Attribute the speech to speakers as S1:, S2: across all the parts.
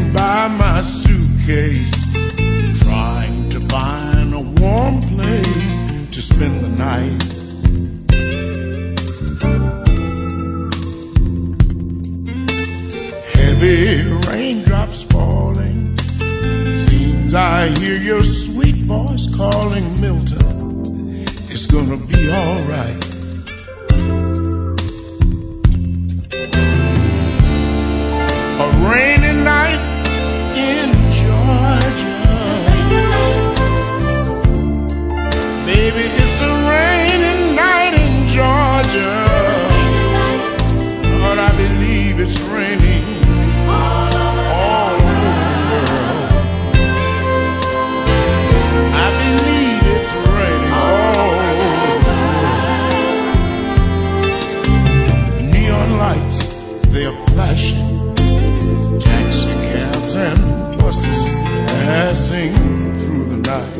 S1: by my suitcase, trying to find a warm place to spend the night. Heavy raindrops falling, seems I hear your sweet voice calling. Milton, it's gonna be all right. A rainy night in Georgia. Baby, it's a rainy night in Georgia. Lord, I believe it's raining all over the world. I believe it's raining all over the world. Neon lights, they're flashing. Taxi cabs and buses passing through the night.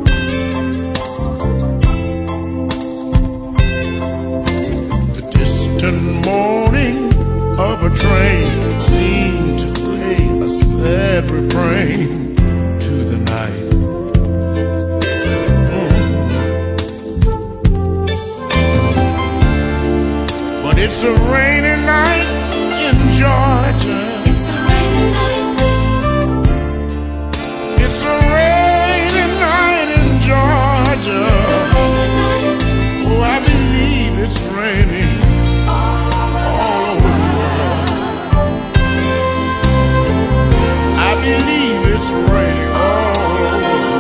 S1: The distant moaning of a train seemed to play a sad refrain to the night. But it's a rainy night in Georgia. Oh, I believe it's raining all over the world. I believe it's raining all over the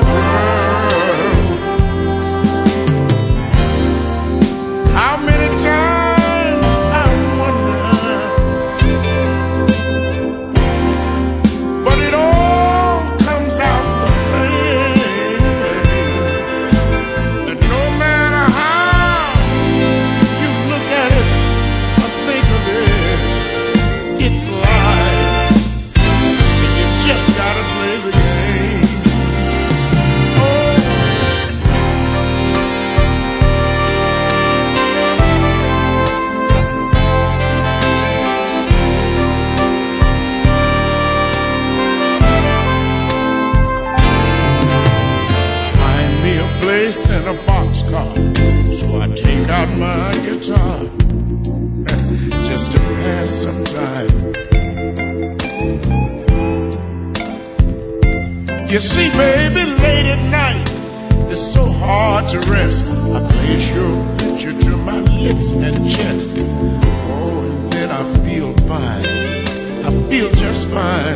S1: world. How many times I wonder, but it all comes out the same. In a boxcar, so I take out my guitar just to pass some time. You see, baby, late at night it's so hard to rest. I place your picture to my lips and chest. Oh, and then I feel fine. I feel just fine.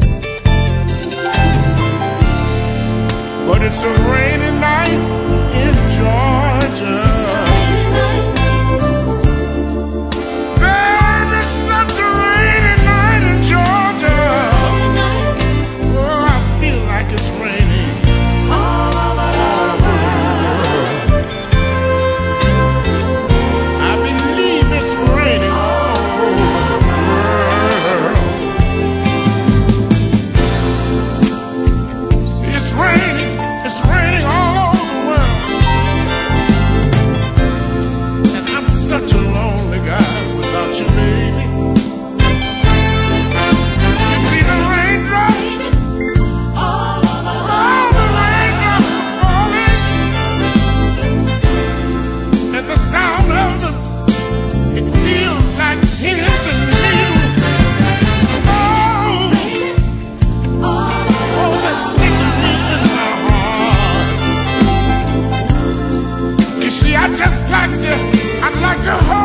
S1: But it's a rainy night in Georgia. Baby, it's such a rainy night in Georgia. Oh, I feel like it's raining all over the world. I believe it's raining all over the world. See, it's raining. It's raining all over the world. And I'm such a lonely guy without you, baby. You see the raindrops? All the raindrops falling. And the sound of them, it feels like pins and needles. Oh, they're sticking me in my heart. You see, I'd like to hold